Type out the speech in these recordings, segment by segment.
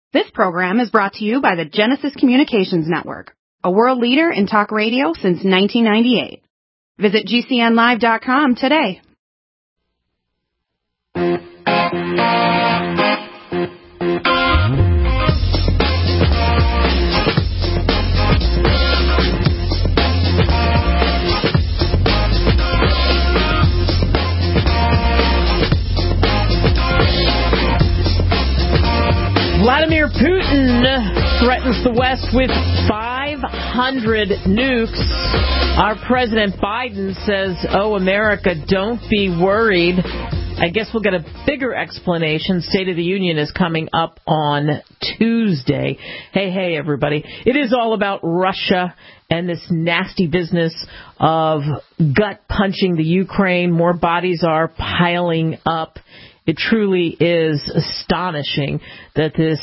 This program is brought to you by the Genesis Communications Network, a world leader in talk radio since 1998. Visit GCNlive.com today. Vladimir Putin threatens the West with 500 nukes. Our President Biden says, "Oh, America, don't be worried." I guess we'll get a bigger explanation. State of the Union is coming up on Tuesday. Hey, everybody. It is all about Russia and this nasty business of gut-punching the Ukraine. More bodies are piling up. It truly is astonishing that this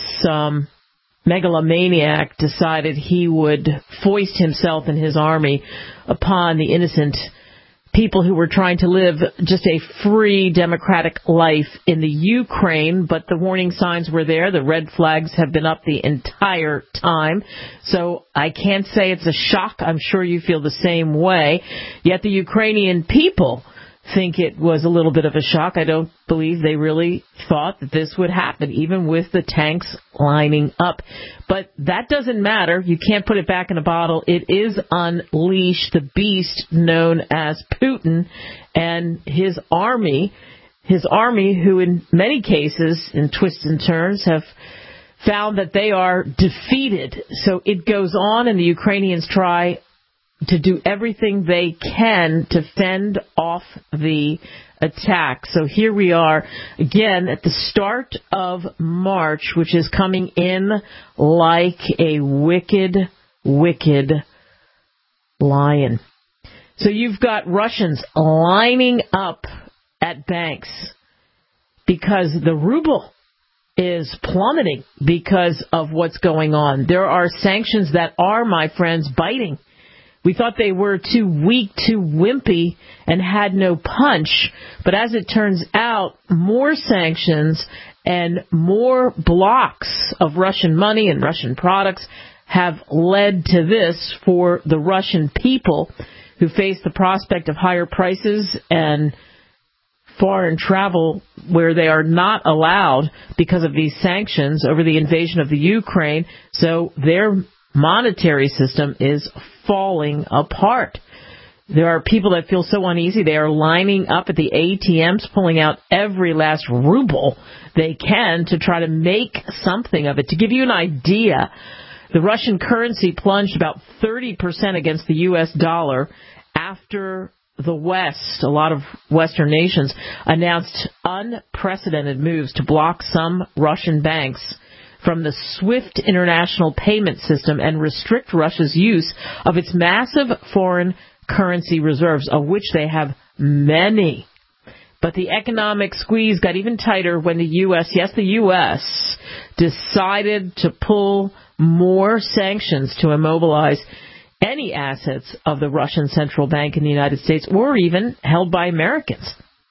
megalomaniac decided he would foist himself and his army upon the innocent people who were trying to live just a free, democratic life in the Ukraine. But the warning signs were there. The red flags have been up the entire time. So I can't say it's a shock. I'm sure you feel the same way. Yet the Ukrainian people think it was a little bit of a shock. I don't believe they really thought that this would happen, even with the tanks lining up. But that doesn't matter. You can't put it back in a bottle. It is unleashed, the beast known as Putin and his army who in many cases, in twists and turns, have found that they are defeated. So it goes on, and the Ukrainians try to do everything they can to fend off the attack. So here we are again at the start of March, which is coming in like a wicked, wicked lion. So you've got Russians lining up at banks because the ruble is plummeting because of what's going on. There are sanctions that are, my friends, biting. We thought they were too weak, too wimpy, and had no punch. But as it turns out, more sanctions and more blocks of Russian money and Russian products have led to this for the Russian people, who face the prospect of higher prices and foreign travel where they are not allowed because of these sanctions over the invasion of the Ukraine. So their monetary system is falling apart. There are people that feel so uneasy, they are lining up at the ATMs, pulling out every last ruble they can to try to make something of it. To give you an idea, the Russian currency plunged about 30% against the U.S. dollar after the West, a lot of Western nations, announced unprecedented moves to block some Russian banks from the SWIFT international payment system and restrict Russia's use of its massive foreign currency reserves, of which they have many. But the economic squeeze got even tighter when the U.S., the U.S., decided to pull more sanctions to immobilize any assets of the Russian central bank in the United States, or even held by Americans.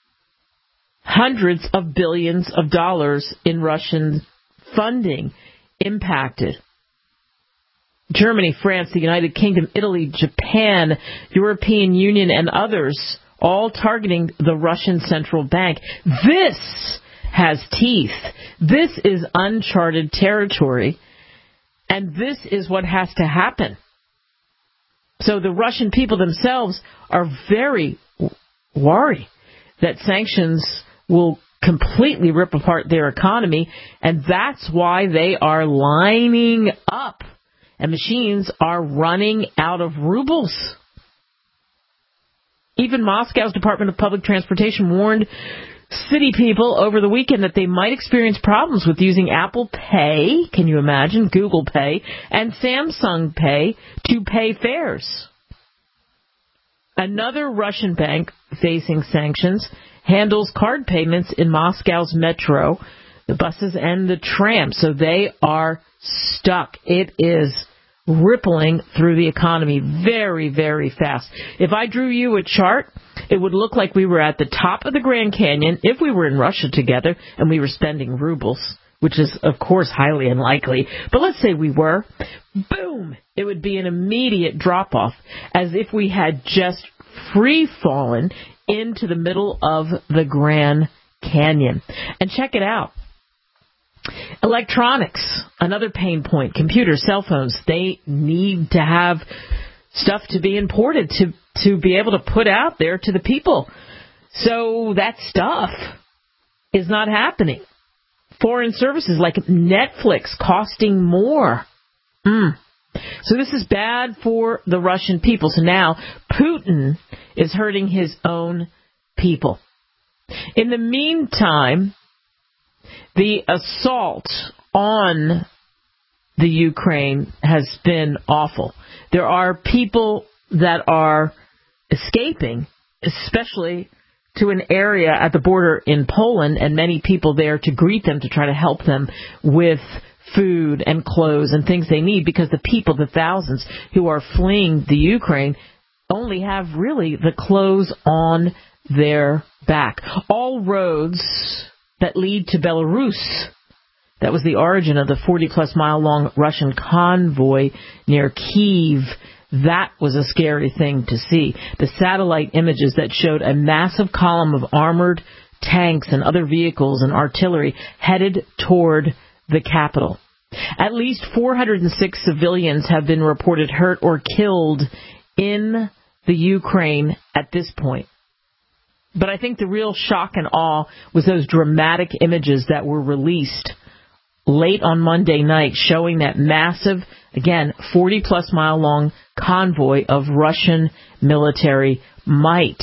Hundreds of billions of dollars in Russian funding impacted. Germany, France, the United Kingdom, Italy, Japan, European Union, and others, all targeting the Russian central bank. This has teeth. This is uncharted territory, and this is what has to happen. So the Russian people themselves are very worried that sanctions will completely rip apart their economy, and that's why they are lining up, and machines are running out of rubles. Even Moscow's Department of Public Transportation warned city people over the weekend that they might experience problems with using Apple Pay, can you imagine, Google Pay, and Samsung Pay to pay fares. Another Russian bank facing sanctions handles card payments in Moscow's metro, the buses and the trams, so they are stuck. It is rippling through the economy very, very fast. If I drew you a chart, it would look like we were at the top of the Grand Canyon if we were in Russia together and we were spending rubles. which is, of course, highly unlikely, but let's say we were, boom, it would be an immediate drop-off, as if we had just free-fallen into the middle of the Grand Canyon. And check it out. Electronics, another pain point. Computers, cell phones, they need to have stuff to be imported to be able to put out there to the people. So that stuff is not happening. Foreign services like Netflix costing more. So this is bad for the Russian people. So now Putin is hurting his own people. In the meantime, the assault on the Ukraine has been awful. There are people that are escaping, especially to an area at the border in Poland, and many people there to greet them, to try to help them with food and clothes and things they need, because the people, the thousands who are fleeing the Ukraine, only have really the clothes on their back. All roads that lead to Belarus, that was the origin of the 40-plus mile long Russian convoy near Kyiv. That was a scary thing to see. The satellite images that showed a massive column of armored tanks and other vehicles and artillery headed toward the capital. At least 406 civilians have been reported hurt or killed in the Ukraine at this point. But I think the real shock and awe was those dramatic images that were released late on Monday night, showing that massive, again, 40-plus mile long convoy of Russian military might.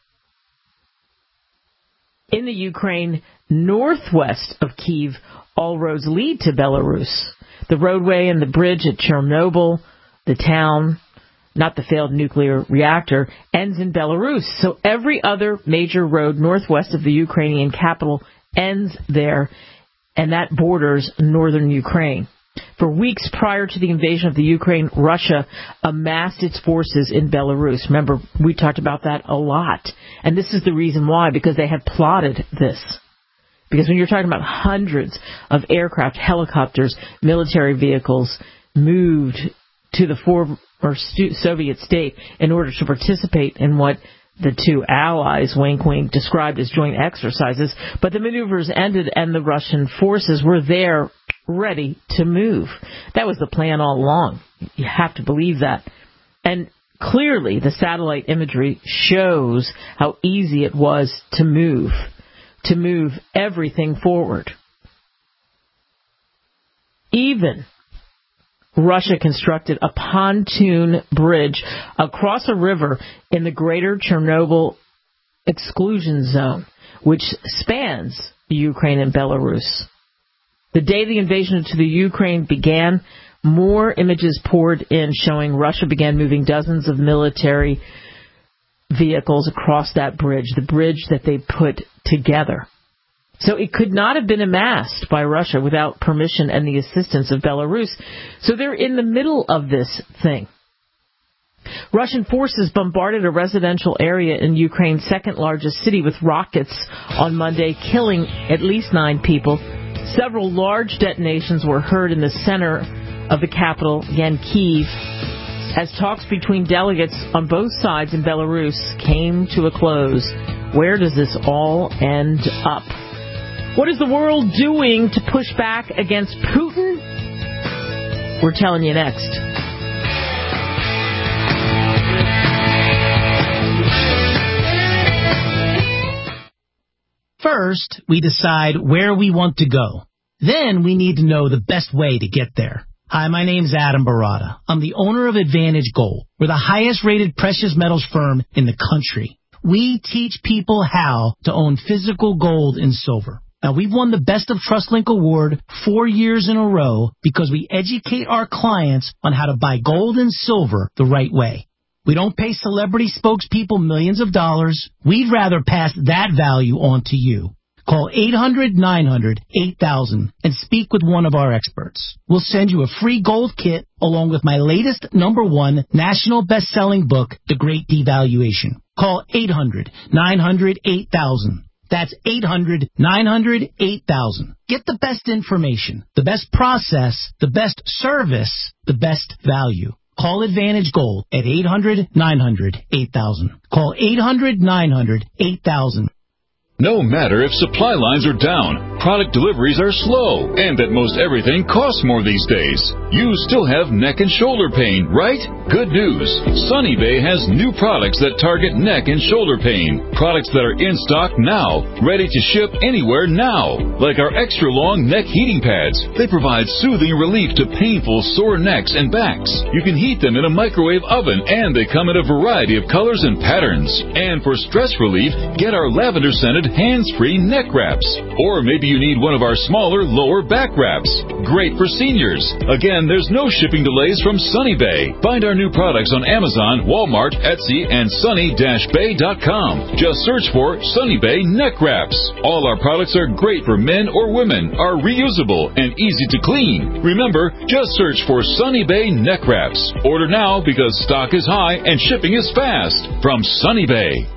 In the Ukraine, northwest of Kyiv, all roads lead to Belarus. The roadway and the bridge at Chernobyl, the town, not the failed nuclear reactor, ends in Belarus. So every other major road northwest of the Ukrainian capital ends there, and that borders northern Ukraine. For weeks prior to the invasion of the Ukraine, Russia amassed its forces in Belarus. Remember, we talked about that a lot. And this is the reason why, because they had plotted this. Because when you're talking about hundreds of aircraft, helicopters, military vehicles moved to the former Soviet state in order to participate in what the two allies, wink wink, described as joint exercises, but the maneuvers ended and the Russian forces were there ready to move. That was the plan all along. You have to believe that. And clearly the satellite imagery shows how easy it was to move everything forward. Even Russia constructed a pontoon bridge across a river in the greater Chernobyl exclusion zone, which spans Ukraine and Belarus. The day the invasion into the Ukraine began, more images poured in showing Russia began moving dozens of military vehicles across that bridge, the bridge that they put together. So it could not have been amassed by Russia without permission and the assistance of Belarus. So they're in the middle of this thing. Russian forces bombarded a residential area in Ukraine's second largest city with rockets on Monday, killing at least 9 people. Several large detonations were heard in the center of the capital, again, Kyiv, as talks between delegates on both sides in Belarus came to a close. Where does this all end up? What is the world doing to push back against Putin? We're telling you next. First, we decide where we want to go. Then we need to know the best way to get there. Hi, my name's Adam Barada. I'm the owner of Advantage Gold. We're the highest rated precious metals firm in the country. We teach people how to own physical gold and silver. Now, we've won the Best of TrustLink Award 4 years in a row because we educate our clients on how to buy gold and silver the right way. We don't pay celebrity spokespeople millions of dollars. We'd rather pass that value on to you. Call 800-900-8000 and speak with one of our experts. We'll send you a free gold kit along with my latest #1 national best-selling book, The Great Devaluation. Call 800-900-8000. That's 800-900-8000. Get the best information, the best process, the best service, the best value. Call Advantage Gold at 800-900-8000. Call 800-900-8000. No matter if supply lines are down, product deliveries are slow, and that most everything costs more these days, you still have neck and shoulder pain, right? Good news. Sunny Bay has new products that target neck and shoulder pain. Products that are in stock now, ready to ship anywhere now. Like our extra long neck heating pads. They provide soothing relief to painful sore necks and backs. You can heat them in a microwave oven, and they come in a variety of colors and patterns. And for stress relief, get our lavender scented hands-free neck wraps. Or maybe you need one of our smaller lower back wraps. Great for seniors. Again, there's no shipping delays from Sunny Bay. Find our new products on Amazon, Walmart, Etsy, and sunny-bay.com. Just search for Sunny Bay neck wraps. All our products are great for men or women, are reusable, and easy to clean. Remember, just search for Sunny Bay neck wraps. Order now because stock is high and shipping is fast. From Sunny Bay.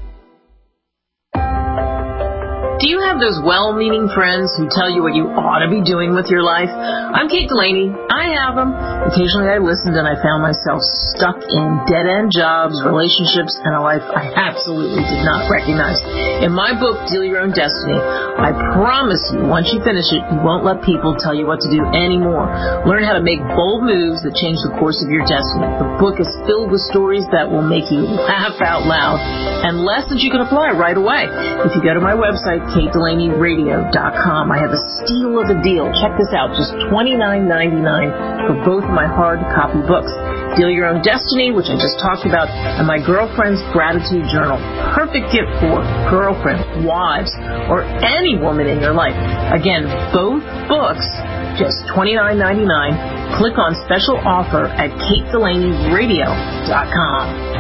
Do you have those well-meaning friends who tell you what you ought to be doing with your life? I'm Kate Delaney. I have them. Occasionally I listened and I found myself stuck in dead-end jobs, relationships, and a life I absolutely did not recognize. In my book, Deal Your Own Destiny, I promise you, once you finish it, you won't let people tell you what to do anymore. Learn how to make bold moves that change the course of your destiny. The book is filled with stories that will make you laugh out loud and lessons you can apply right away. If you go to my website, KateDelaneyRadio.com. I have a steal of a deal. Check this out. Just $29.99 for both of my hard copy books. Deal Your Own Destiny, which I just talked about, and my Girlfriend's Gratitude Journal. Perfect gift for girlfriends, wives, or any woman in your life. Again, both books, just $29.99. Click on special offer at KateDelaneyRadio.com.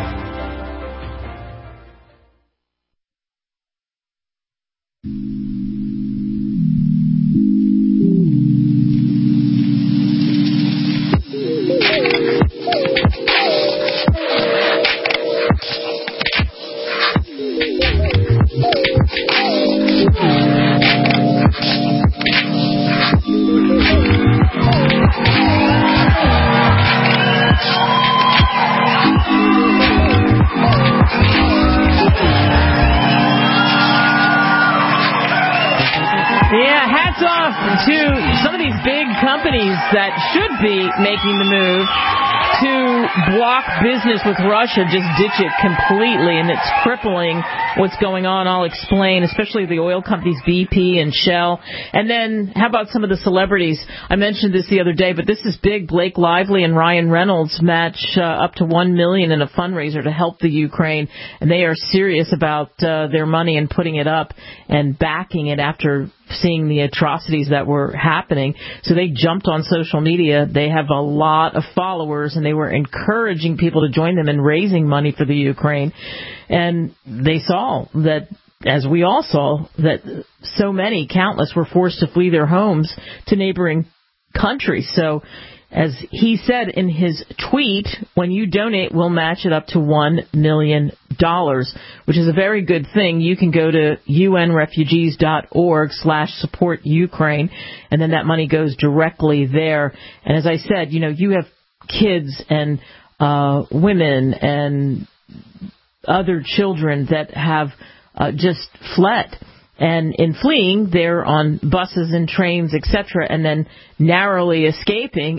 Companies that should be making the move to block business with Russia, just ditch it completely, and it's crippling what's going on. I'll explain, especially the oil companies BP and Shell. And then how about some of the celebrities? I mentioned this the other day, but this is big. Blake Lively and Ryan Reynolds match up to $1 million in a fundraiser to help the Ukraine, and they are serious about their money and putting it up and backing it after seeing the atrocities that were happening. So they jumped on social media. They have a lot of followers, and they were encouraging people to join them in raising money for the Ukraine. And they saw that, as we all saw, that so many, countless, were forced to flee their homes to neighboring countries. So as he said in his tweet, when you donate, we'll match it up to $1 million, which is a very good thing. You can go to unrefugees.org/support Ukraine, and then that money goes directly there. And as I said, you have kids and women and other children that have just fled. And in fleeing, they're on buses and trains, etc., and then narrowly escaping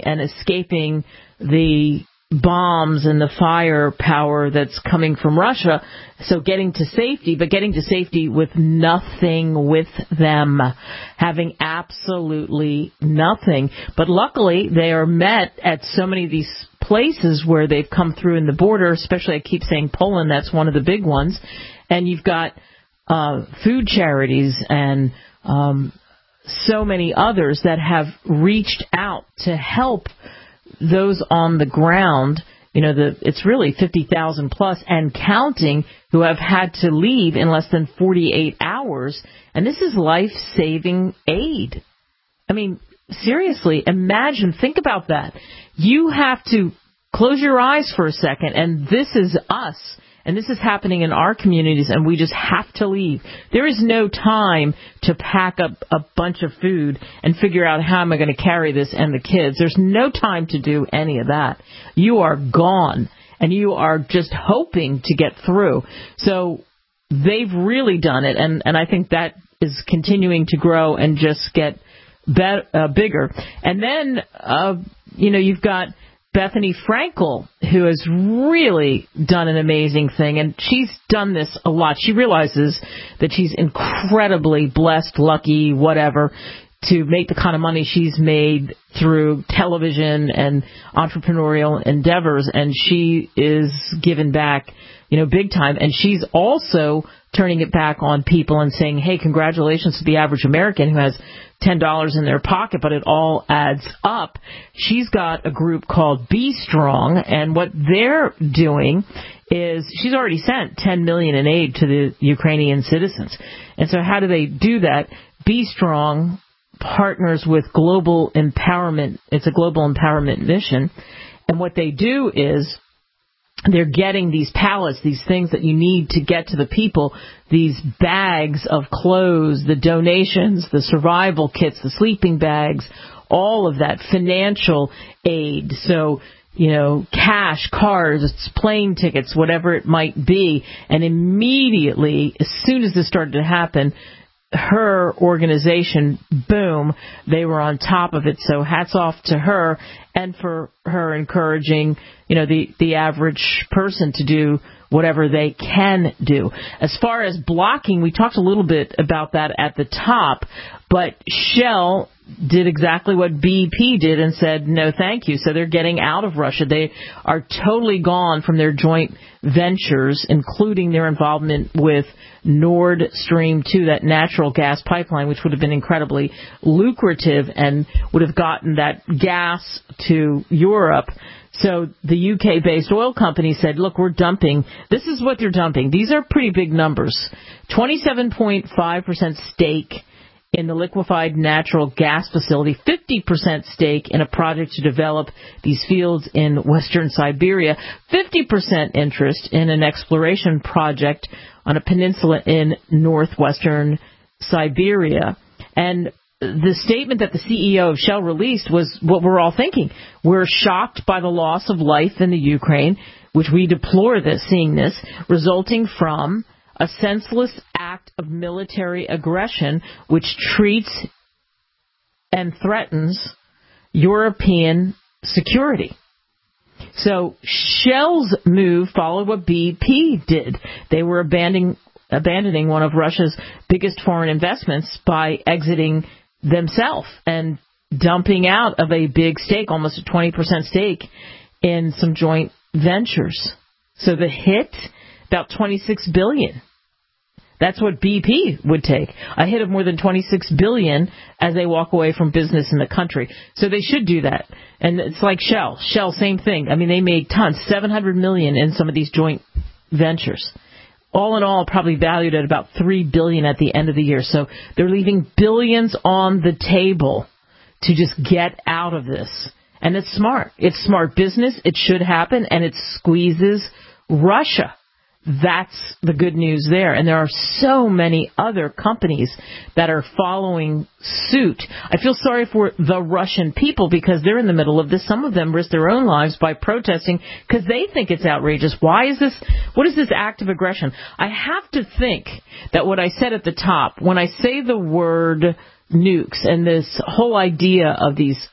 the bombs and the firepower that's coming from Russia. So getting to safety, but getting to safety with nothing with them, having absolutely nothing. But luckily, they are met at so many of these places where they've come through in the border, especially I keep saying Poland, that's one of the big ones. And you've got food charities and so many others that have reached out to help those on the ground. It's really 50,000 plus and counting who have had to leave in less than 48 hours. And this is life-saving aid. I mean, seriously, think about that. You have to close your eyes for a second, and this is us. And this is happening in our communities, and we just have to leave. There is no time to pack up a bunch of food and figure out how am I going to carry this and the kids. There's no time to do any of that. You are gone, and you are just hoping to get through. So they've really done it, and I think that is continuing to grow and just get bigger. And then, you've got Bethany Frankel, who has really done an amazing thing, and she's done this a lot. She realizes that she's incredibly blessed, lucky, whatever, to make the kind of money she's made through television and entrepreneurial endeavors, and she is given back, big time. And she's also turning it back on people and saying, hey, congratulations to the average American who has $10 in their pocket, but it all adds up. She's got a group called Be Strong, and what they're doing is she's already sent $10 million in aid to the Ukrainian citizens. And so how do they do that? Be Strong partners with Global Empowerment. It's a global empowerment mission. And what they do is they're getting these pallets, these things that you need to get to the people, these bags of clothes, the donations, the survival kits, the sleeping bags, all of that financial aid. So, cash, cars, plane tickets, whatever it might be. And immediately, as soon as this started to happen, her organization, boom, they were on top of it. So hats off to her, and for her encouraging, the average person to do whatever they can do. As far as blocking, we talked a little bit about that at the top, but Shell did exactly what BP did and said, no, thank you. So they're getting out of Russia. They are totally gone from their joint ventures, including their involvement with Nord Stream 2, that natural gas pipeline, which would have been incredibly lucrative and would have gotten that gas to Europe. So the UK-based oil company said, look, we're dumping. This is what they're dumping. These are pretty big numbers. 27.5% stake in the liquefied natural gas facility, 50% stake in a project to develop these fields in western Siberia, 50% interest in an exploration project on a peninsula in northwestern Siberia. And the statement that the CEO of Shell released was what we're all thinking. We're shocked by the loss of life in the Ukraine, which we deplore seeing this, resulting from a senseless act of military aggression which treats and threatens European security. So Shell's move followed what BP did. They were abandoning one of Russia's biggest foreign investments by exiting themselves and dumping out of a big stake, almost a 20% stake, in some joint ventures. So the hit, about $26 billion. That's what BP would take, a hit of more than $26 billion as they walk away from business in the country. So they should do that. And it's like Shell. Shell, same thing. I mean, they made tons, $700 million in some of these joint ventures. All in all, probably valued at about $3 billion at the end of the year. So they're leaving billions on the table to just get out of this. And it's smart. It's smart business. It should happen, and it squeezes Russia. That's the good news there. And there are so many other companies that are following suit. I feel sorry for the Russian people because they're in the middle of this. Some of them risk their own lives by protesting because they think it's outrageous. What is this act of aggression? I have to think that what I said at the top, when I say the word nukes and this whole idea of these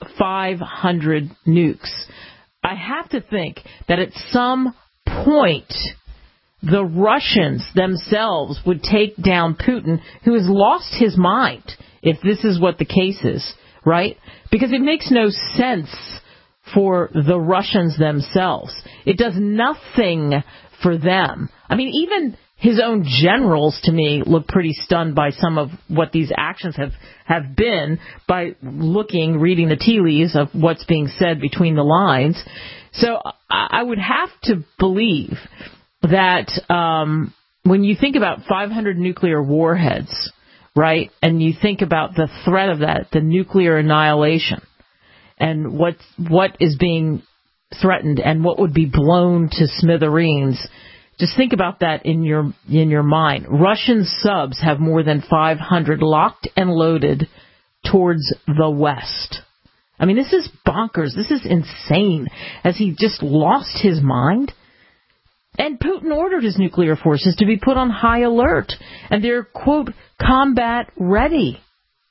500 nukes, I have to think that at some point the Russians themselves would take down Putin, who has lost his mind, if this is what the case is, right? Because it makes no sense for the Russians themselves. It does nothing for them. I mean, even his own generals, to me, look pretty stunned by some of what these actions have been by reading the tea leaves of what's being said between the lines. So I would have to believe that when you think about 500 nuclear warheads, right, and you think about the threat of that, the nuclear annihilation, and what is being threatened and what would be blown to smithereens, Just think about that in your mind. Russian subs have more than 500 locked and loaded towards the west. I mean, this is bonkers. This is insane. Has he just lost his mind? And Putin ordered his nuclear forces to be put on high alert. And they're, quote, combat ready.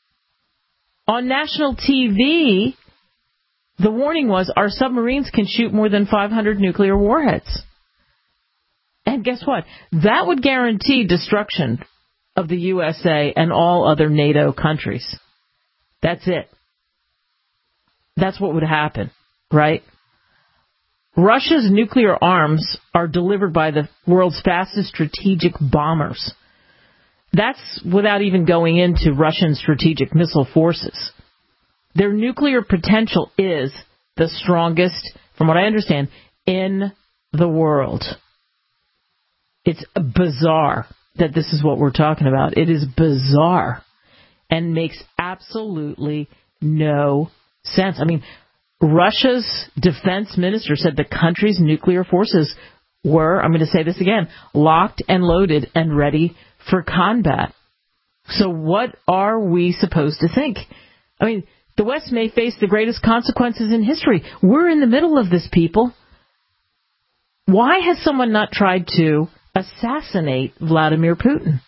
On national TV, the warning was our submarines can shoot more than 500 nuclear warheads. And guess what? That would guarantee destruction of the USA and all other NATO countries. That's it. That's what would happen, right? Russia's nuclear arms are delivered by the world's fastest strategic bombers. That's without even going into Russian strategic missile forces. Their nuclear potential is the strongest, from what I understand, in the world. It's bizarre that this is what we're talking about. It is bizarre and makes absolutely no sense. I mean, Russia's defense minister said the country's nuclear forces were, I'm going to say this again, locked and loaded and ready for combat. So what are we supposed to think? I mean, the West may face the greatest consequences in history. We're in the middle of this, people. Why has someone not tried to assassinate Vladimir Putin?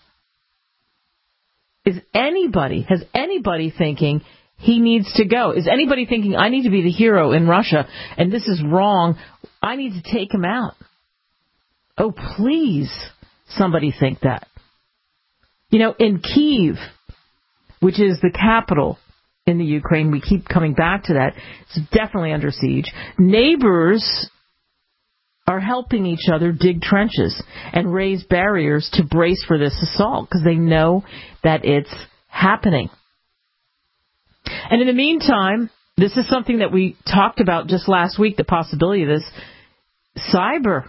Has anybody thinking he needs to go? Is anybody thinking, I need to be the hero in Russia, and this is wrong, I need to take him out? Oh, please, somebody think that. You know, in Kyiv, which is the capital in the Ukraine, we keep coming back to that, it's definitely under siege. Neighbors are helping each other dig trenches and raise barriers to brace for this assault because they know that it's happening. And in the meantime, this is something that we talked about just last week, the possibility of this, cyber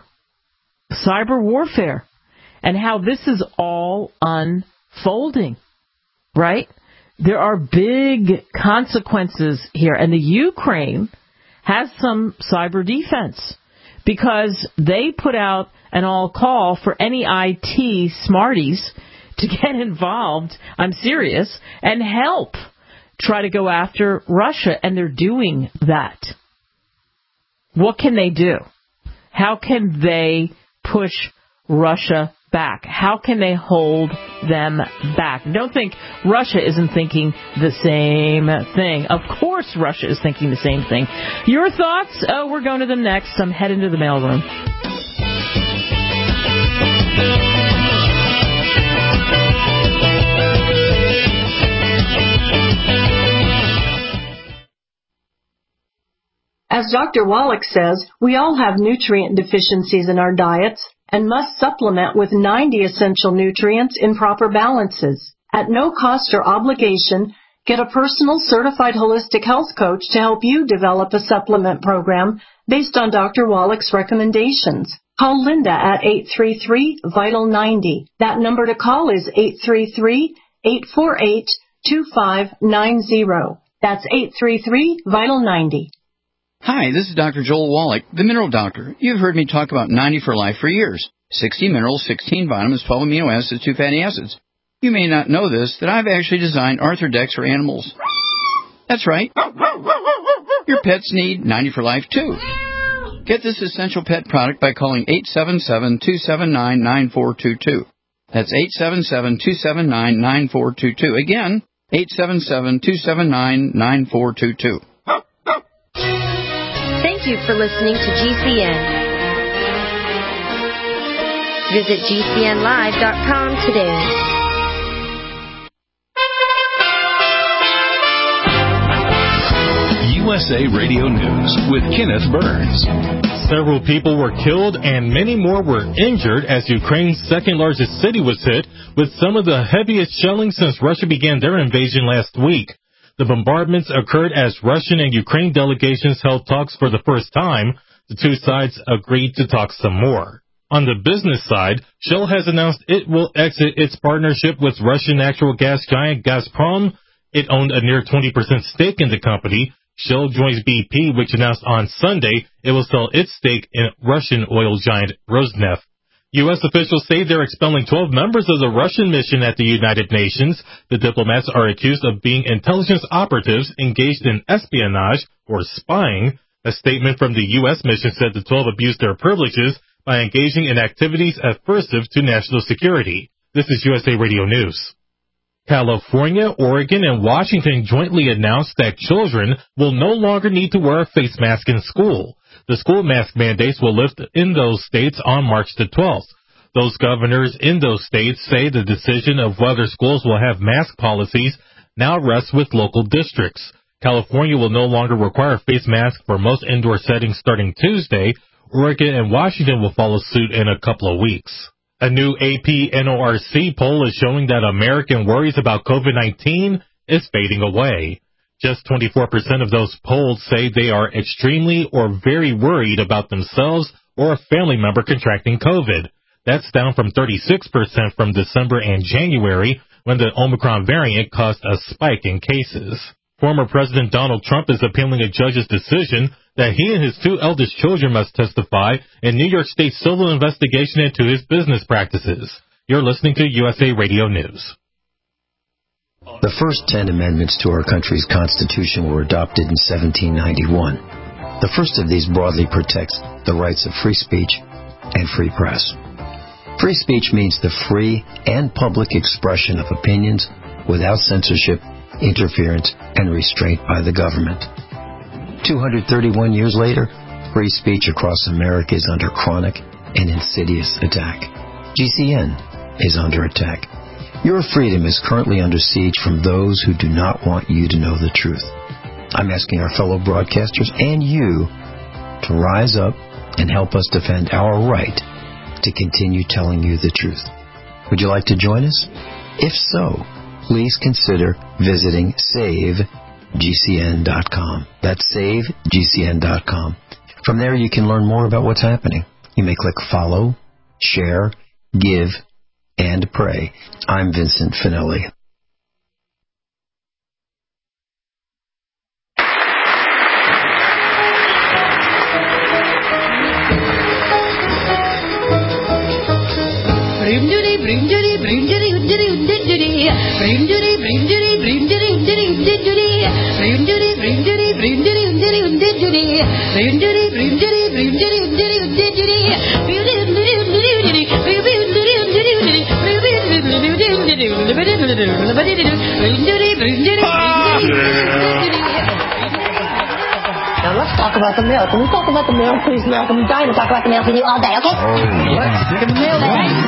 warfare, and how this is all unfolding, right? There are big consequences here, and the Ukraine has some cyber defense because they put out an all call for any IT smarties to get involved, I'm serious, and help try to go after Russia, and they're doing that. What can they do? How can they push Russia back? How can they hold them back? Don't think Russia isn't thinking the same thing. Of course Russia is thinking the same thing. Your thoughts? Oh, we're going to them next. I'm heading to the mailroom. As Dr. Wallach says, we all have nutrient deficiencies in our diets and must supplement with 90 essential nutrients in proper balances. At no cost or obligation, get a personal certified holistic health coach to help you develop a supplement program based on Dr. Wallach's recommendations. Call Linda at 833-VITAL-90. That number to call is 833-848-2590. That's 833-VITAL-90. Hi, this is Dr. Joel Wallach, the Mineral Doctor. You've heard me talk about 90 for Life for years. 60 minerals, 16 vitamins, 12 amino acids, 2 fatty acids. You may not know this, that I've actually designed Arthrodex for animals. That's right. Your pets need 90 for Life, too. Get this essential pet product by calling 877-279-9422. That's 877-279-9422. Again, 877-279-9422. Thank you for listening to GCN. Visit GCNlive.com today. USA Radio News with Kenneth Burns. Several people were killed and many more were injured as Ukraine's second-largest city was hit with some of the heaviest shelling since Russia began their invasion last week. The bombardments occurred as Russian and Ukraine delegations held talks for the first time. The two sides agreed to talk some more. On the business side, Shell has announced it will exit its partnership with Russian natural gas giant Gazprom. It owned a near 20% stake in the company. Shell joins BP, which announced on Sunday it will sell its stake in Russian oil giant Rosneft. U.S. officials say they're expelling 12 members of the Russian mission at the United Nations. The diplomats are accused of being intelligence operatives engaged in espionage or spying. A statement from the U.S. mission said the 12 abused their privileges by engaging in activities aversive to national security. This is USA Radio News. California, Oregon, and Washington jointly announced that children will no longer need to wear a face mask in school. The school mask mandates will lift in those states on March the 12th. Those governors in those states say the decision of whether schools will have mask policies now rests with local districts. California will no longer require a face mask for most indoor settings starting Tuesday. Oregon and Washington will follow suit in a couple of weeks. A new AP NORC poll is showing that American worries about COVID-19 is fading away. Just 24% of those polled say they are extremely or very worried about themselves or a family member contracting COVID. That's down from 36% from December and January, when the Omicron variant caused a spike in cases. Former President Donald Trump is appealing a judge's decision that he and his two eldest children must testify in New York State's civil investigation into his business practices. You're listening to USA Radio News. The first 10 amendments to our country's Constitution were adopted in 1791. The first of these broadly protects the rights of free speech and free press. Free speech means the free and public expression of opinions without censorship, interference, and restraint by the government. 231 years later, free speech across America is under chronic and insidious attack. GCN is under attack. Your freedom is currently under siege from those who do not want you to know the truth. I'm asking our fellow broadcasters and you to rise up and help us defend our right to continue telling you the truth. Would you like to join us? If so, please consider visiting SaveGCN.com. That's SaveGCN.com. From there, you can learn more about what's happening. You may click follow, share, give, and pray. I'm Vincent Finelli. Now let's talk about the mail. Can we talk about the mail, please, Malcolm? I'm dying to talk about the mail with you all day, okay? Oh, yeah. Look at the mail.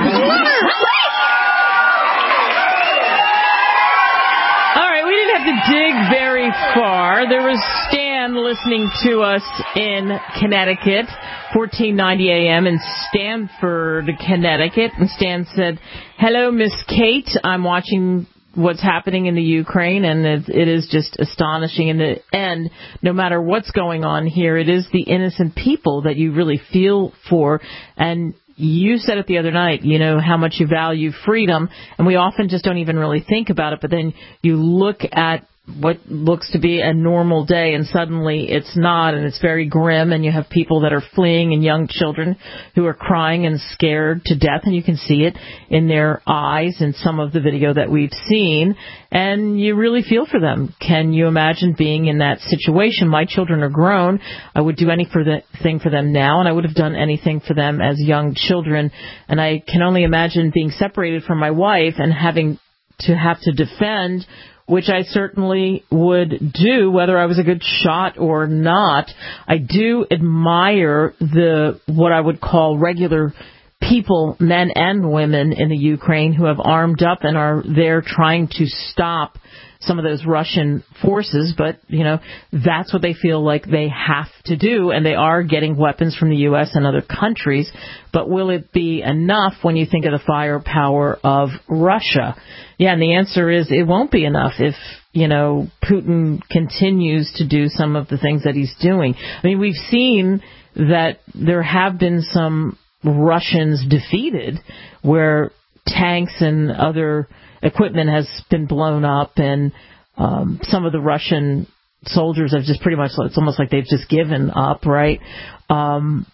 All right, we didn't have to dig very far. There was Stan listening to us in Connecticut, 1490 AM in Stamford, Connecticut. And Stan said, "Hello, Miss Kate. I'm watching what's happening in the Ukraine, and it is just astonishing. In the end, no matter what's going on here, it is the innocent people that you really feel for. And you said it the other night, you know, how much you value freedom, and we often just don't even really think about it. But then you look at what looks to be a normal day, and suddenly it's not, and it's very grim, and you have people that are fleeing and young children who are crying and scared to death, and you can see it in their eyes in some of the video that we've seen, and you really feel for them. Can you imagine being in that situation? My children are grown. I would do anything for them now, and I would have done anything for them as young children, and I can only imagine being separated from my wife and having to defend, which I certainly would do, whether I was a good shot or not. I do admire what I would call regular people, men and women in the Ukraine, who have armed up and are there trying to stop some of those Russian forces, but, you know, that's what they feel like they have to do, and they are getting weapons from the U.S. and other countries. But will it be enough when you think of the firepower of Russia? Yeah, and the answer is it won't be enough if, you know, Putin continues to do some of the things that he's doing. I mean, we've seen that there have been some Russians defeated where tanks and other equipment has been blown up, and some of the Russian soldiers have just pretty much, it's almost like they've just given up, right?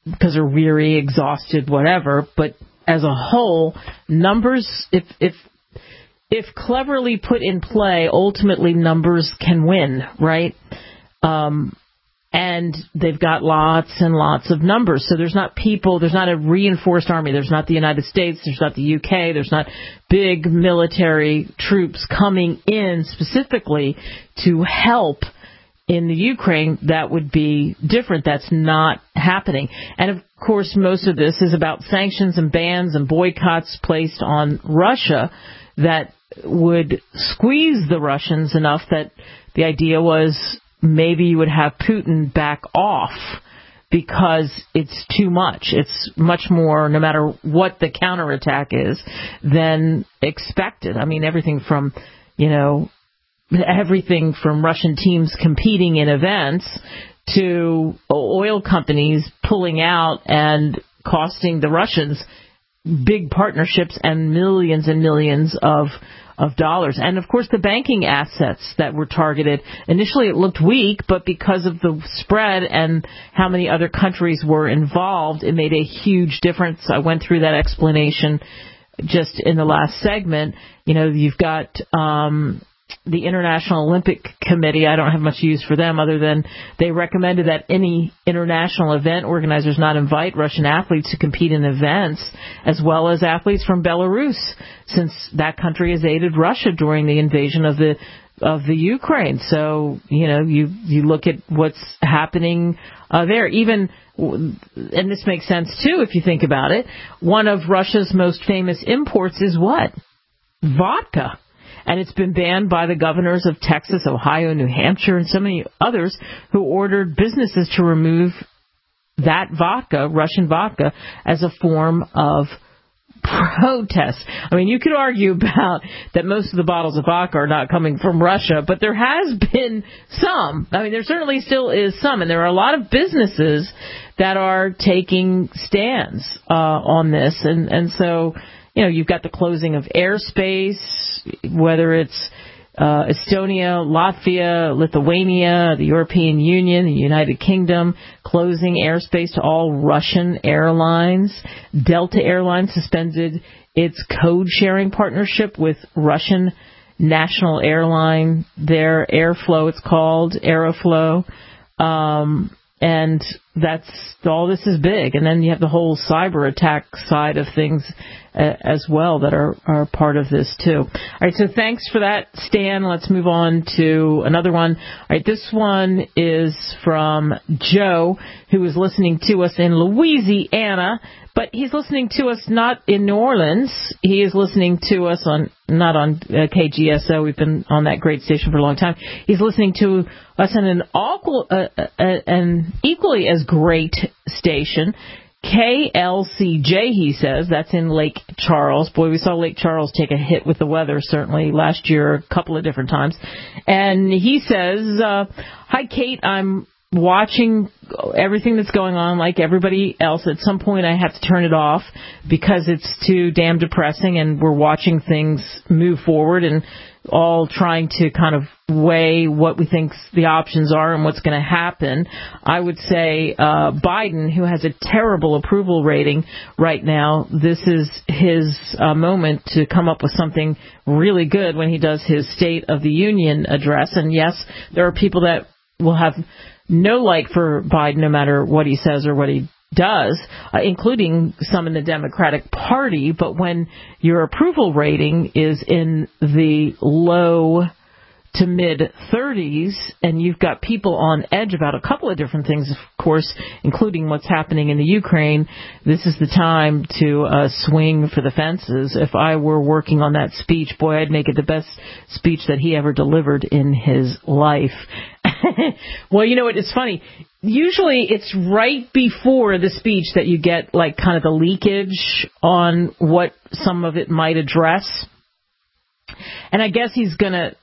because they're weary, exhausted, whatever. But as a whole, numbers, if cleverly put in play, ultimately numbers can win, right? And they've got lots and lots of numbers. So there's not a reinforced army. There's not the United States. There's not the UK. There's not big military troops coming in specifically to help in the Ukraine. That would be different. That's not happening. And of course, most of this is about sanctions and bans and boycotts placed on Russia that would squeeze the Russians enough that the idea was maybe you would have Putin back off because it's too much. It's much more, no matter what the counterattack is, than expected. I mean, everything from Russian teams competing in events to oil companies pulling out and costing the Russians big partnerships and millions of dollars. And, of course, the banking assets that were targeted. Initially, it looked weak, but because of the spread and how many other countries were involved, it made a huge difference. I went through that explanation just in the last segment. You've got the International Olympic Committee. I don't have much use for them other than they recommended that any international event organizers not invite Russian athletes to compete in events, as well as athletes from Belarus, since that country has aided Russia during the invasion of the Ukraine. So, you look at what's happening there. Even, and this makes sense too if you think about it, one of Russia's most famous imports is what? Vodka. And it's been banned by the governors of Texas, Ohio, New Hampshire, and so many others who ordered businesses to remove that vodka, Russian vodka, as a form of protest. I mean, you could argue about that most of the bottles of vodka are not coming from Russia, but there has been some. I mean, there certainly still is some, and there are a lot of businesses that are taking stands on this, and so you've got the closing of airspace, whether it's Estonia, Latvia, Lithuania, the European Union, the United Kingdom, closing airspace to all Russian airlines. Delta Airlines suspended its code-sharing partnership with Russian national airline, their Airflow, it's called, Aeroflow. And all this is big. And then you have the whole cyber attack side of things as well that are part of this too. All right, so thanks for that, Stan. Let's move on to another one. All right, this one is from Joe, who is listening to us in Louisiana, but he's listening to us not in New Orleans. He is listening to us not on KGSO. We've been on that great station for a long time. He's listening to us in an equally as great station, KLCJ, he says. That's in Lake Charles. Boy, we saw Lake Charles take a hit with the weather, certainly, last year a couple of different times. And he says, hi, Kate, I'm watching everything that's going on like everybody else. At some point I have to turn it off because it's too damn depressing, and we're watching things move forward and all trying to kind of weigh what we think the options are and what's going to happen. I would say Biden, who has a terrible approval rating right now, this is his moment to come up with something really good when he does his State of the Union address. And yes, there are people that will have no like for Biden no matter what he says or what he does, including some in the Democratic Party. But when your approval rating is in the low to mid-30s, and you've got people on edge about a couple of different things, of course, including what's happening in the Ukraine, this is the time to swing for the fences. If I were working on that speech, boy, I'd make it the best speech that he ever delivered in his life. Well, you know what? It's funny. Usually it's right before the speech that you get like kind of the leakage on what some of it might address. And I guess he's going to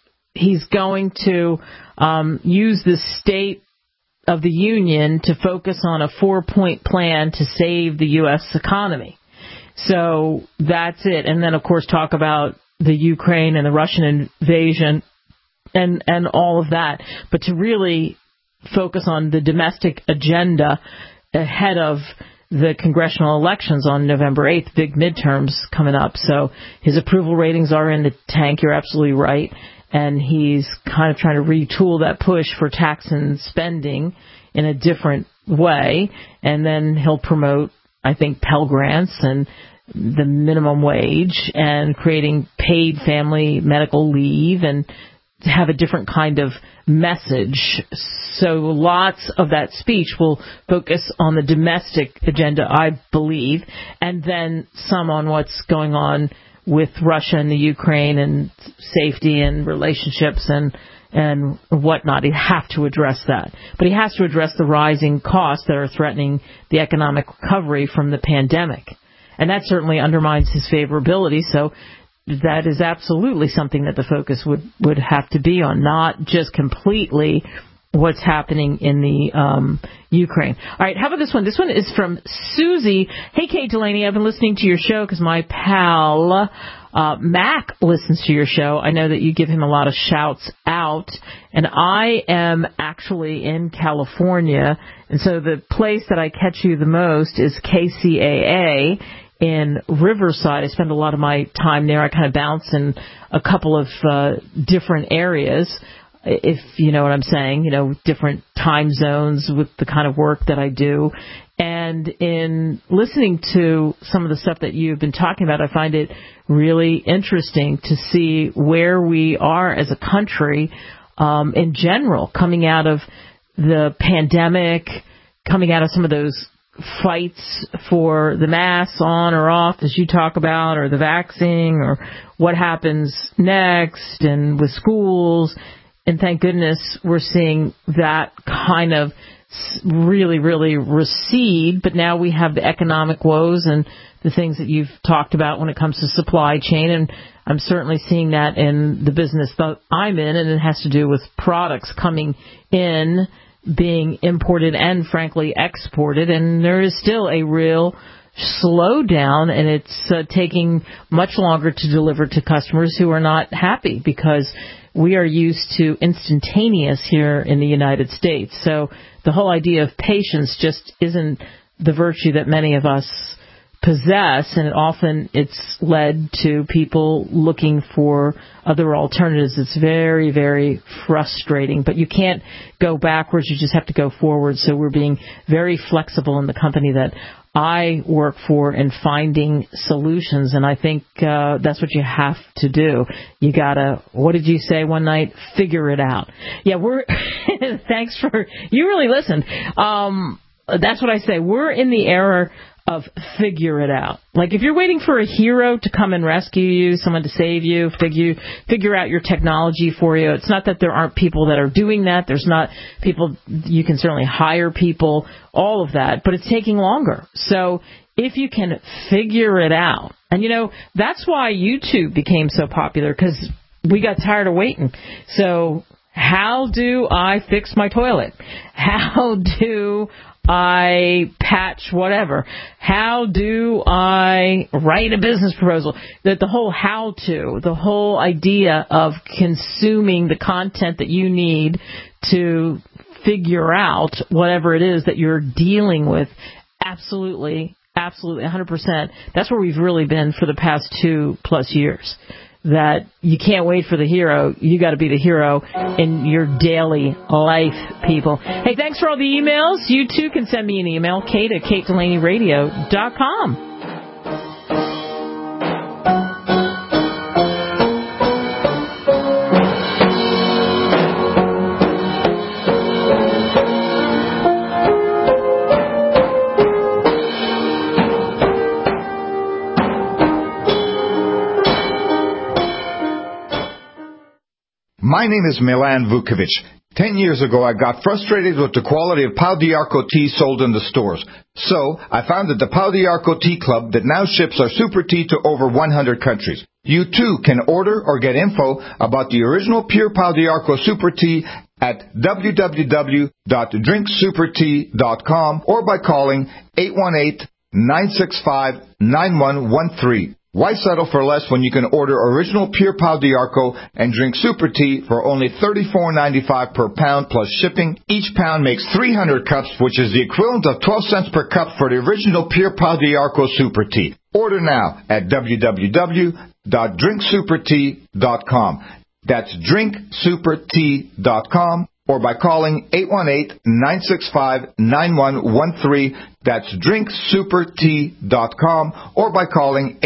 use the State of the Union to focus on a 4-point plan to save the U.S. economy. So that's it. And then, of course, talk about the Ukraine and the Russian invasion and all of that. But to really focus on the domestic agenda ahead of the congressional elections on November 8th, big midterms coming up. So his approval ratings are in the tank. You're absolutely right. And he's kind of trying to retool that push for tax and spending in a different way. And then he'll promote, I think, Pell Grants and the minimum wage and creating paid family medical leave and have a different kind of message. So lots of that speech will focus on the domestic agenda, I believe, and then some on what's going on with Russia and the Ukraine and safety and relationships and whatnot. He'd have to address that. But he has to address the rising costs that are threatening the economic recovery from the pandemic. And that certainly undermines his favorability. So that is absolutely something that the focus would have to be on, not just completely what's happening in the Ukraine. All right, how about this one? This one is from Susie. Hey, Kate Delaney, I've been listening to your show because my pal Mac listens to your show. I know that you give him a lot of shouts out, and I am actually in California, and so the place that I catch you the most is KCAA in Riverside. I spend a lot of my time there. I kind of bounce in a couple of different areas, if you know what I'm saying, different time zones with the kind of work that I do. And in listening to some of the stuff that you've been talking about, I find it really interesting to see where we are as a country in general, coming out of the pandemic, coming out of some of those fights for the masks on or off, as you talk about, or the vaccine, or what happens next, and with schools. And thank goodness we're seeing that kind of really, really recede. But now we have the economic woes and the things that you've talked about when it comes to supply chain. And I'm certainly seeing that in the business that I'm in, and it has to do with products coming in, being imported and, frankly, exported. And there is still a real slowdown, and it's taking much longer to deliver to customers who are not happy because we are used to instantaneous here in the United States. So the whole idea of patience just isn't the virtue that many of us possess, and often it's led to people looking for other alternatives. It's very, very frustrating, but you can't go backwards. You just have to go forward. So we're being very flexible in the company that I work for in finding solutions, and I think that's what you have to do. You gotta, what did you say one night? Figure it out. Yeah, we're, thanks for, you really listened. That's what I say. We're in the era of figure it out. Like if you're waiting for a hero to come and rescue you, someone to save you, figure out your technology for you. It's not that there aren't people that are doing that. There's not people, you can certainly hire people, all of that, but it's taking longer. So if you can figure it out, and that's why YouTube became so popular, because we got tired of waiting. So how do I fix my toilet? How do I patch whatever? How do I write a business proposal? That the whole how-to, the whole idea of consuming the content that you need to figure out whatever it is that you're dealing with, absolutely, 100%. That's where we've really been for the past 2+ years. That you can't wait for the hero. You got to be the hero in your daily life, people. Hey, thanks for all the emails. You too can send me an email, kate@katedelaneyradio.com. My name is Milan Vukovic. 10 years ago, I got frustrated with the quality of Pau d'Arco tea sold in the stores. So, I founded the Pau d'Arco Tea Club that now ships our super tea to over 100 countries. You too can order or get info about the original pure Pau d'Arco super tea at www.drinksupertea.com or by calling 818-965-9113. Why settle for less when you can order original Pure Pau D'Arco and drink Super Tea for only $34.95 per pound plus shipping? Each pound makes 300 cups, which is the equivalent of 12 cents per cup for the original Pure Pau D'Arco Super Tea. Order now at www.drinksupertea.com. That's drinksupertea.com. Or by calling 818-965-9113. That's drinksupertea.com. Or by calling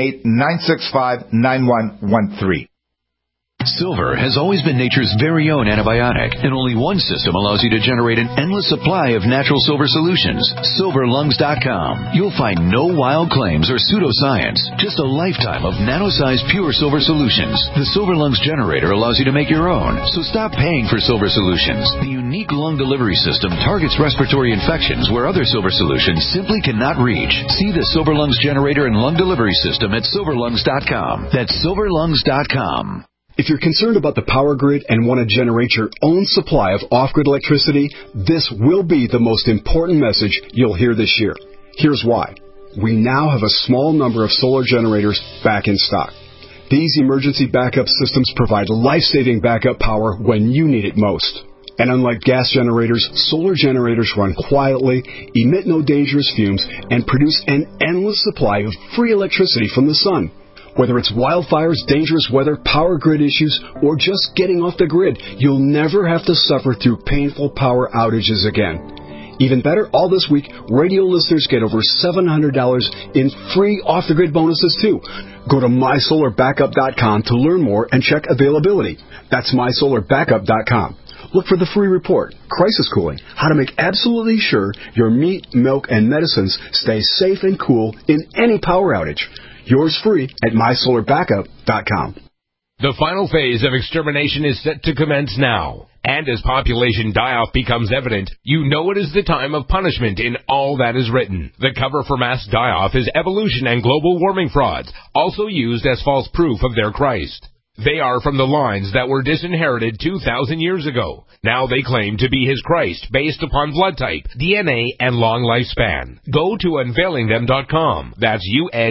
818-965-9113. Silver has always been nature's very own antibiotic, and only one system allows you to generate an endless supply of natural silver solutions. SilverLungs.com. You'll find no wild claims or pseudoscience, just a lifetime of nano-sized pure silver solutions. The Silver Lungs generator allows you to make your own, so stop paying for silver solutions. The unique lung delivery system targets respiratory infections where other silver solutions simply cannot reach. See the Silver Lungs generator and lung delivery system at SilverLungs.com. That's SilverLungs.com. If you're concerned about the power grid and want to generate your own supply of off-grid electricity, this will be the most important message you'll hear this year. Here's why. We now have a small number of solar generators back in stock. These emergency backup systems provide life-saving backup power when you need it most. And unlike gas generators, solar generators run quietly, emit no dangerous fumes, and produce an endless supply of free electricity from the sun. Whether it's wildfires, dangerous weather, power grid issues, or just getting off the grid, you'll never have to suffer through painful power outages again. Even better, all this week, radio listeners get over $700 in free off-the-grid bonuses, too. Go to MySolarBackup.com to learn more and check availability. That's MySolarBackup.com. Look for the free report, Crisis Cooling, how to make absolutely sure your meat, milk, and medicines stay safe and cool in any power outage. Yours free at MySolarBackup.com. The final phase of extermination is set to commence now. And as population die-off becomes evident, you know it is the time of punishment in all that is written. The cover for mass die-off is evolution and global warming frauds, also used as false proof of their Christ. They are from the lines that were disinherited 2,000 years ago. Now they claim to be his Christ based upon blood type, DNA, and long lifespan. Go to unveilingthem.com. That's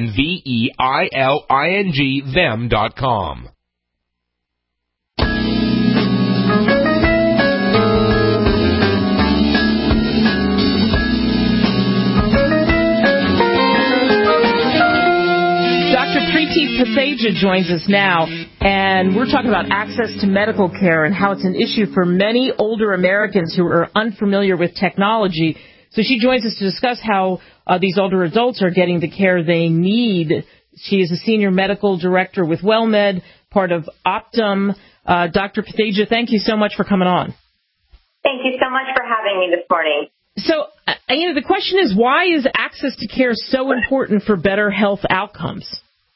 UNVEILING them.com. Preeti Patheja joins us now, and we're talking about access to medical care and how it's an issue for many older Americans who are unfamiliar with technology. So she joins us to discuss how these older adults are getting the care they need. She is a senior medical director with WellMed, part of Optum. Dr. Patheja, thank you so much for coming on. Thank you so much for having me this morning. So, the question is, why is access to care so important for better health outcomes?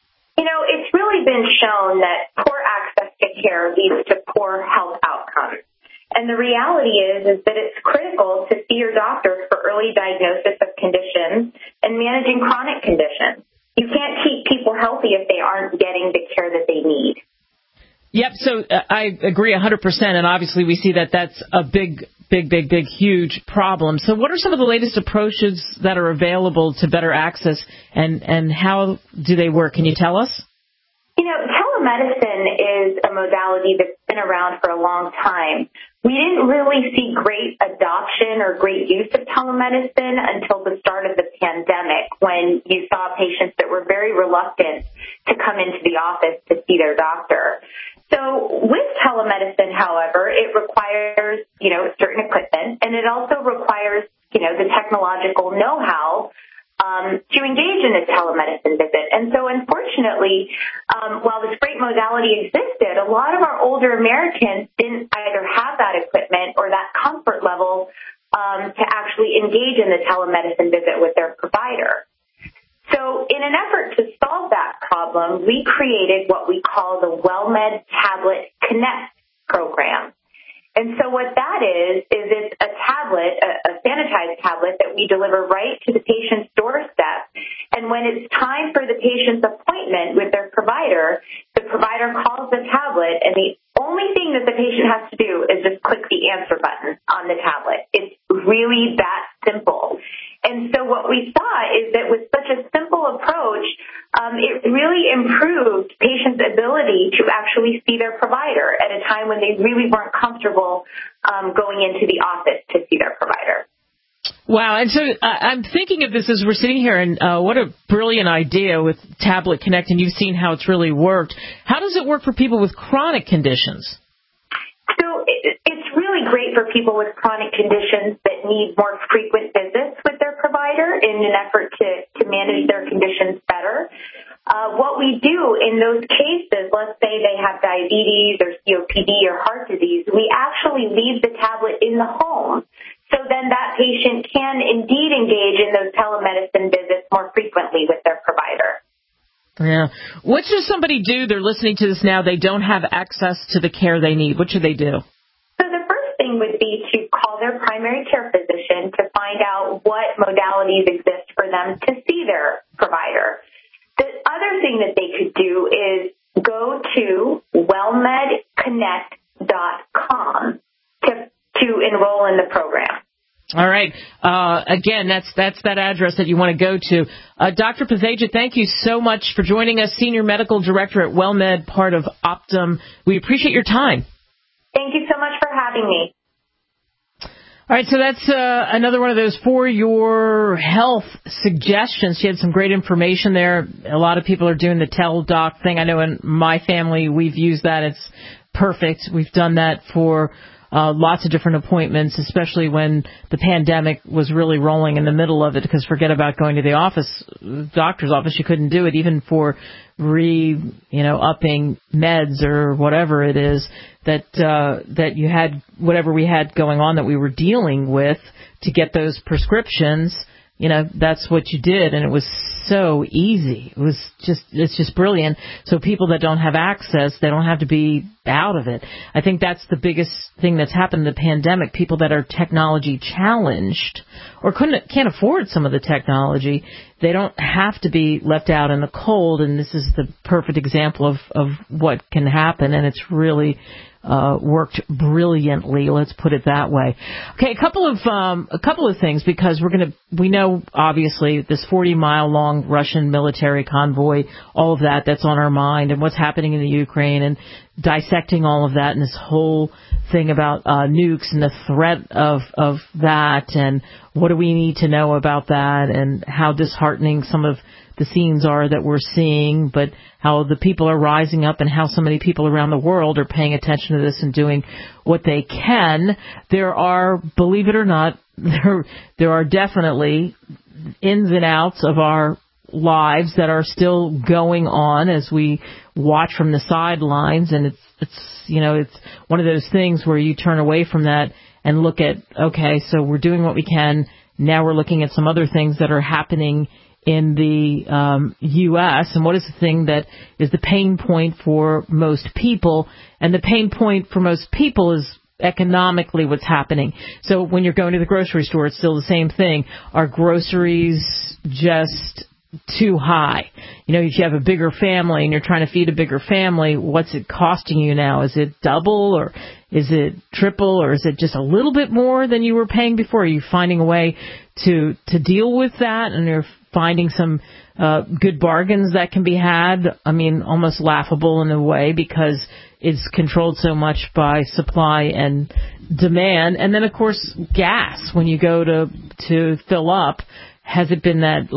It's really been shown that poor access to care leads to poor health outcomes. And the reality is that it's critical to see your doctor for early diagnosis of conditions and managing chronic conditions. You can't keep people healthy if they aren't getting the care that they need. Yep, so I agree 100%, and obviously we see that that's a big, huge problem. So what are some of the latest approaches that are available to better access, and how do they work? Can you tell us? Telemedicine is a modality that's been around for a long time. We didn't really see great adoption or great use of telemedicine until the start of the pandemic, when you saw patients that were very reluctant to come into the office to see their doctor. So with telemedicine, however, it requires, certain equipment, and it also requires, the technological know-how to engage in a telemedicine visit. And so unfortunately, while this great modality existed, a lot of our older Americans didn't either have that equipment or that comfort level to actually engage in the telemedicine visit with their provider. So in an effort to solve that problem, we created what we call the WellMed Tablet Connect program. And so what that is it's a tablet, a sanitized tablet that we deliver right to the patient's doorstep. And when it's time for the patient's appointment with their provider, the provider calls the tablet, and the only thing that the patient has to do is just click the answer button on the tablet. It's really that simple. And so what we saw is that with such a simple approach, it really improved patients' ability to actually see their provider at a time when they really weren't comfortable going into the office to see their provider. Wow. And so I'm thinking of this as we're sitting here, and what a brilliant idea with Tablet Connect, and you've seen how it's really worked. How does it work for people with chronic conditions? So it's really great for people with chronic conditions that need more frequent visits with their provider in an effort to manage their conditions better. What we do in those cases, let's say they have diabetes or COPD or heart disease, we actually leave the tablet in the home. So then that patient can indeed engage in those telemedicine visits more frequently with their provider. Yeah. What should somebody do? They're listening to this now. They don't have access to the care they need. What should they do? So the first thing would be to call their primary care physician to find out what modalities exist for them to see their provider. The other thing that they could do is go to wellmedconnect.com to enroll in the program. All right. Again, that's that address that you want to go to. Dr. Pasaja, thank you so much for joining us, Senior Medical Director at WellMed, part of Optum. We appreciate your time. Thank you so much for having me. All right, so that's another one of those for your health suggestions. She had some great information there. A lot of people are doing the TeleDoc thing. I know in my family we've used that. It's perfect. We've done that for lots of different appointments, especially when the pandemic was really rolling in the middle of it, because forget about going to the office, doctor's office, you couldn't do it, even for upping meds or whatever it is that you had, whatever we had going on that we were dealing with to get those prescriptions. That's what you did, and it was so easy. It's just brilliant. So people that don't have access, they don't have to be out of it. I think that's the biggest thing that's happened in the pandemic. People that are technology challenged or can't afford some of the technology, they don't have to be left out in the cold, and this is the perfect example of what can happen, and it's really worked brilliantly. Let's put it that way. Okay, a couple of things, because we know obviously this 40-mile long Russian military convoy, all of that's on our mind, and what's happening in the Ukraine, and dissecting all of that, and this whole thing about nukes and the threat of that, and what do we need to know about that, and how disheartening some of the scenes are that we're seeing, but how the people are rising up and how so many people around the world are paying attention to this and doing what they can. There are, believe it or not, there are definitely ins and outs of our lives that are still going on as we watch from the sidelines, and it's one of those things where you turn away from that and look at, okay, so we're doing what we can. Now we're looking at some other things that are happening in the U.S., and what is the thing that is the pain point for most people? And the pain point for most people is economically what's happening. So when you're going to the grocery store, it's still the same thing. Are groceries just too high? If you have a bigger family and you're trying to feed a bigger family, what's it costing you now? Is it double, or is it triple, or is it just a little bit more than you were paying before? Are you finding a way to deal with that, and you're finding some good bargains that can be had? I mean, almost laughable in a way, because it's controlled so much by supply and demand. And then, of course, gas. When you go to fill up, has it been that,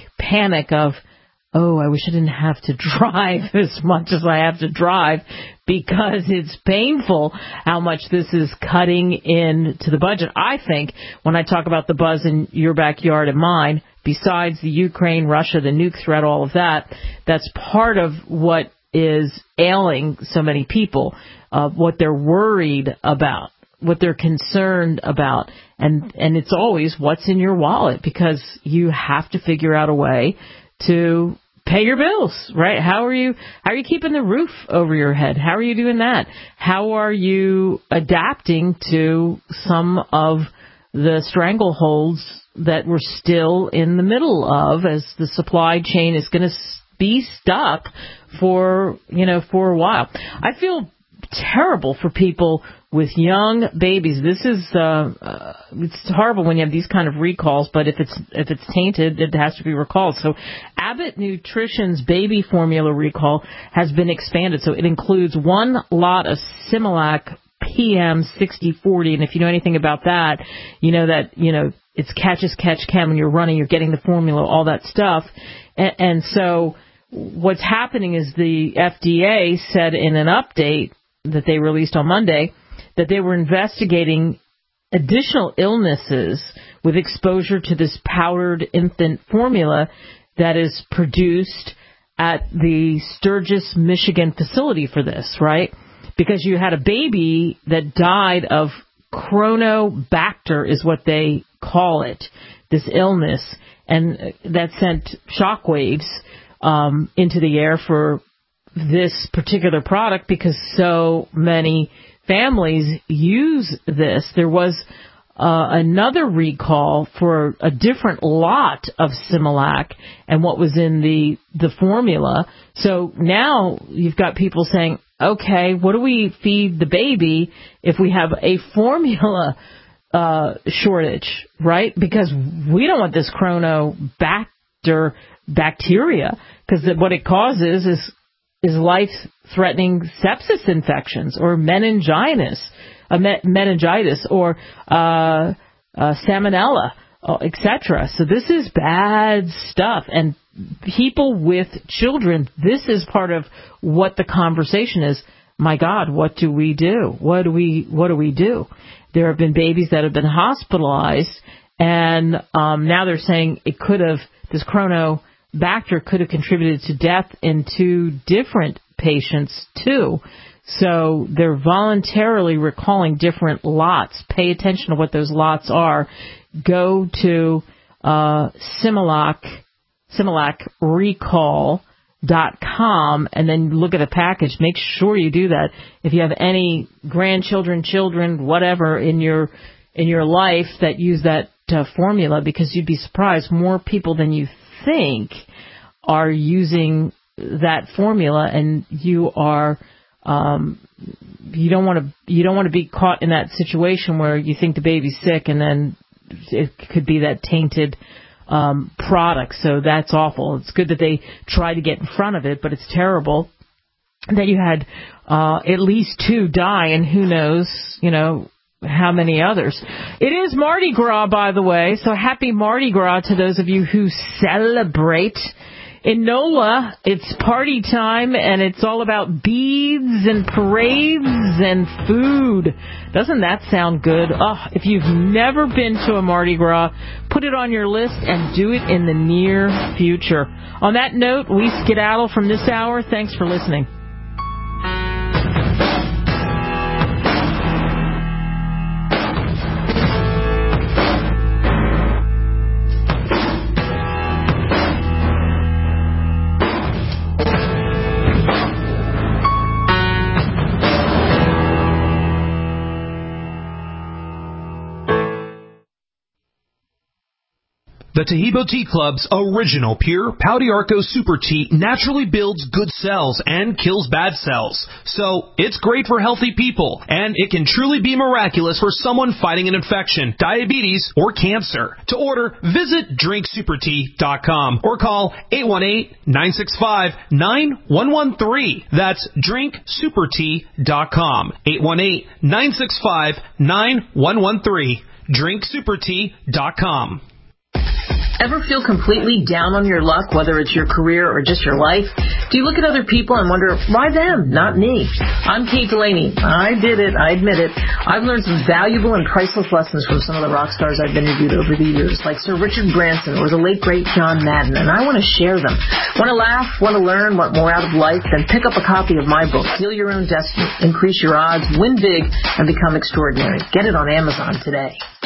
panic of, oh, I wish I didn't have to drive as much as I have to drive, because it's painful how much this is cutting into the budget. I think when I talk about the buzz in your backyard and mine, besides the Ukraine, Russia, the nuke threat, all of that, that's part of what is ailing so many people, what they're worried about, what they're concerned about. And it's always what's in your wallet, because you have to figure out a way to pay your bills, right? How are you keeping the roof over your head? How are you doing that? How are you adapting to some of the strangleholds that we're still in the middle of, as the supply chain is going to be stuck for a while? I feel terrible for people with young babies. This is it's horrible when you have these kind of recalls, but if it's tainted, it has to be recalled. So Abbott Nutrition's baby formula recall has been expanded, so it includes one lot of Similac PM 6040, and if you know anything about that, you know that it's catch as catch can. When you're running, you're getting the formula, all that stuff, and so what's happening is the FDA said in an update that they released on Monday that they were investigating additional illnesses with exposure to this powdered infant formula that is produced at the Sturgis, Michigan facility for this, right? Because you had a baby that died of Chronobacter is what they call it, this illness, and that sent shockwaves into the air for this particular product because so many families use this. There was another recall for a different lot of Similac and what was in the formula. So now you've got people saying, okay, what do we feed the baby if we have a formula shortage, right? Because we don't want this Chronobacter bacteria, because what it causes is life-threatening sepsis infections or meningitis or salmonella, etc. So this is bad stuff. And people with children, this is part of what the conversation is. My God, what do we do? What do we do? There have been babies that have been hospitalized, and now they're saying this Chronobacter could have contributed to death in 2 different patients too. So they're voluntarily recalling different lots. Pay attention to what those lots are. Go to SimilacRecall.com and then look at the package. Make sure you do that. If you have any grandchildren, children, whatever in your life that use that formula, because you'd be surprised, more people than you think are using that formula, and you are you don't want to be caught in that situation where you think the baby's sick and then it could be that tainted product. So that's awful. It's good that they try to get in front of it, but it's terrible that you had at least 2 die, and who knows, how many others. It is Mardi Gras, by the way, so happy Mardi Gras to those of you who celebrate. In NOLA, it's party time, and it's all about beads and parades and food. Doesn't that sound good? Oh, if you've never been to a Mardi Gras, put it on your list and do it in the near future. On that note, we skedaddle from this hour. Thanks for listening. The Taheebo Tea Club's original pure Pau d'Arco Super Tea naturally builds good cells and kills bad cells. So it's great for healthy people, and it can truly be miraculous for someone fighting an infection, diabetes, or cancer. To order, visit drinksupertea.com or call 818-965-9113. That's drinksupertea.com. 818-965-9113. drinksupertea.com. Ever feel completely down on your luck, whether it's your career or just your life? Do you look at other people and wonder, why them, not me? I'm Kate Delaney. I did it. I admit it. I've learned some valuable and priceless lessons from some of the rock stars I've interviewed over the years, like Sir Richard Branson or the late, great John Madden, and I want to share them. Want to laugh? Want to learn? Want more out of life? Then pick up a copy of my book, Deal Your Own Destiny. Increase your odds, win big, and become extraordinary. Get it on Amazon today.